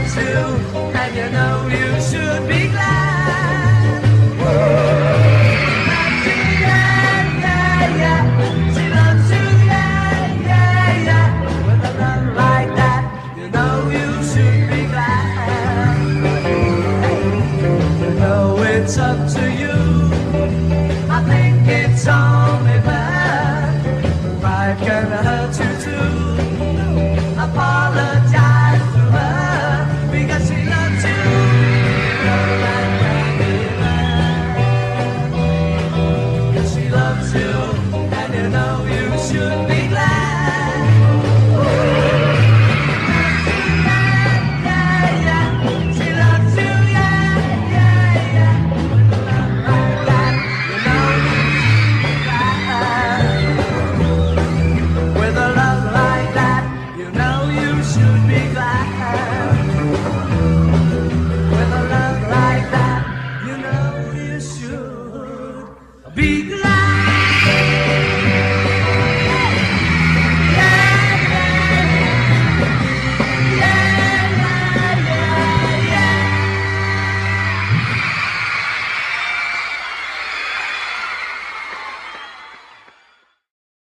loves you, and you know you should be glad. Yeah, yeah, yeah. She loves you, yeah, yeah, yeah. With a love like that, you know you should be glad. You know it's up to you.